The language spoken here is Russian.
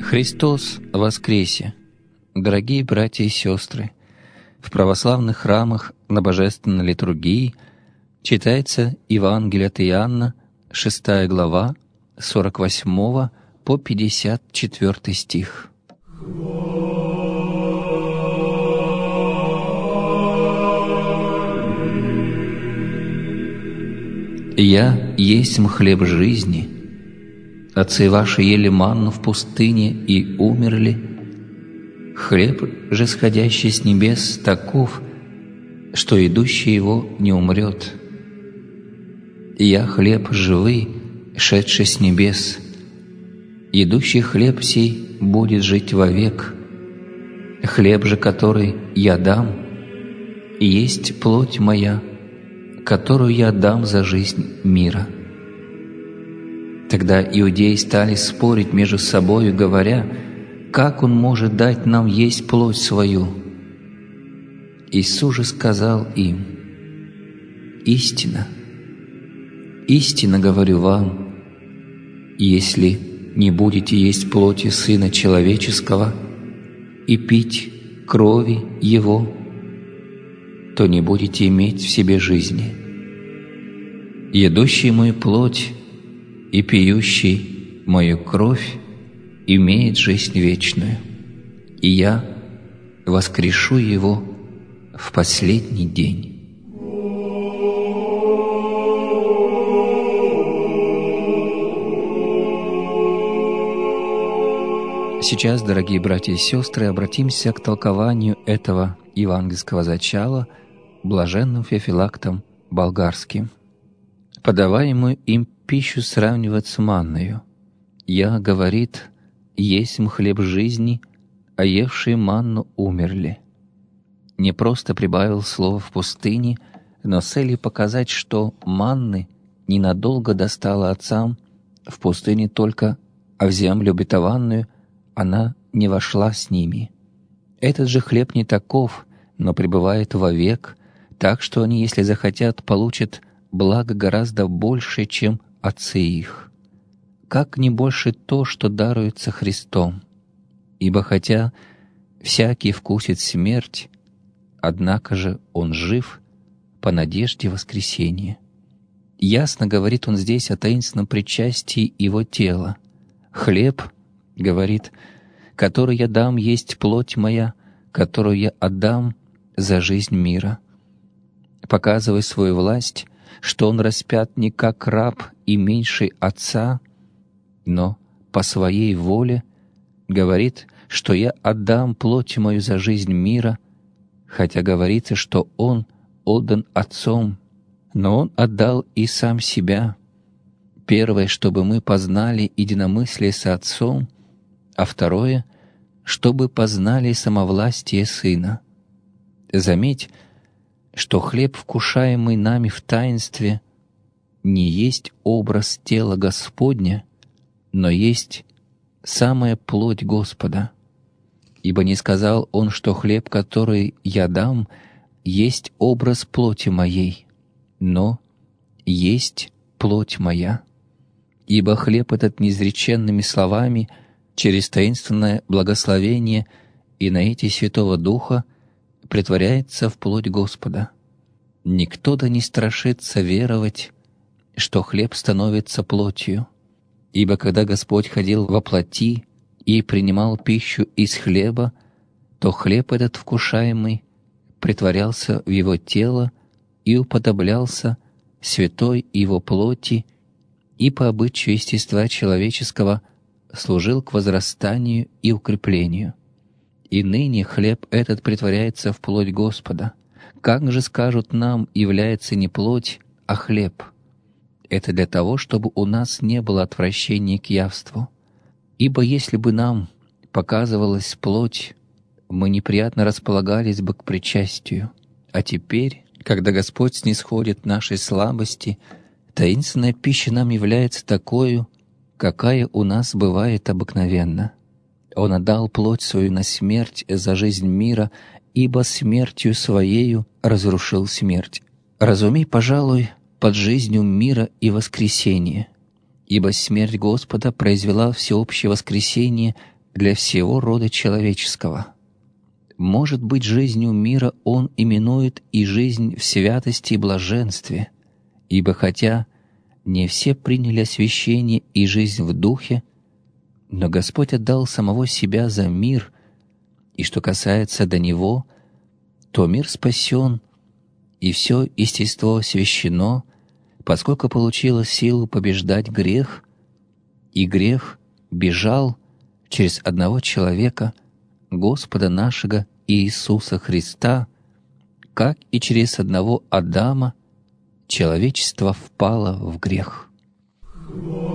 Христос воскресе! Дорогие братья и сестры, в православных храмах на божественной литургии читается Евангелие от Иоанна, 6 глава, 48 по 54 стих. «Я есть хлеб жизни. Отцы ваши ели манну в пустыне и умерли. Хлеб же, сходящий с небес, таков, что идущий его не умрет. Я хлеб живый, шедший с небес. Идущий хлеб сей будет жить вовек. Хлеб же, который я дам, есть плоть моя, которую я дам за жизнь мира». Тогда иудеи стали спорить между собою, говоря: «Как он может дать нам есть плоть свою?» Иисус же сказал им: «Истинно, истинно говорю вам, если не будете есть плоти Сына Человеческого и пить крови Его, то не будете иметь в себе жизни. Едущий мою плоть и пьющий мою кровь имеет жизнь вечную, и я воскрешу его в последний день». Сейчас, дорогие братья и сестры, обратимся к толкованию этого евангельского зачала блаженным Феофилактом Болгарским. Подаваемую им пищу сравнивать с манною. «Я, — говорит, — есть хлеб жизни, а евшие манну умерли». Не просто прибавил слово в пустыне, но с целью показать, что манны ненадолго достала отцам в пустыне только, а в землю обетованную она не вошла с ними. Этот же хлеб не таков, но пребывает вовек, так что они, если захотят, получат благо гораздо больше, чем отцы их. Как не больше то, что даруется Христом. Ибо хотя всякий вкусит смерть, однако же он жив по надежде воскресения. Ясно говорит он здесь о таинственном причастии его тела. «Хлеб, — говорит, — который я дам, есть плоть моя, которую я отдам за жизнь мира», показывая свою власть, что он распят не как раб и меньший Отца, но по своей воле говорит, что «я отдам плоть мою за жизнь мира», хотя говорится, что он отдан Отцом, но он отдал и сам себя. Первое, чтобы мы познали единомыслие со Отцом, а второе, чтобы познали самовластие Сына. Заметь, что хлеб, вкушаемый нами в таинстве, не есть образ тела Господня, но есть самая плоть Господа. Ибо не сказал Он, что хлеб, который я дам, есть образ плоти моей, но есть плоть моя. Ибо хлеб этот неизреченными словами через таинственное благословение и наитие Святого Духа претворяется в плоть Господа. Никто да не страшится веровать, что хлеб становится плотью. Ибо когда Господь ходил во плоти и принимал пищу из хлеба, то хлеб этот вкушаемый претворялся в Его тело и уподоблялся святой Его плоти, и по обычаю естества человеческого служил к возрастанию и укреплению. И ныне хлеб этот претворяется в плоть Господа. Как же, скажут нам, является не плоть, а хлеб? Это для того, чтобы у нас не было отвращения к явству. Ибо если бы нам показывалась плоть, мы неприятно располагались бы к причастию. А теперь, когда Господь снисходит нашей слабости, таинственная пища нам является такою, какая у нас бывает обыкновенно. Он отдал плоть свою на смерть за жизнь мира, ибо смертью Своею разрушил смерть. Разумей, пожалуй, под жизнью мира и воскресения, ибо смерть Господа произвела всеобщее воскресение для всего рода человеческого. Может быть, жизнью мира Он именует и жизнь в святости и блаженстве, ибо хотя не все приняли освящение и жизнь в Духе, но Господь отдал самого Себя за мир, и что касается до Него, то мир спасен, и все естество освящено, поскольку получило силу побеждать грех, и грех бежал через одного человека, Господа нашего Иисуса Христа, как и через одного Адама человечество впало в грех.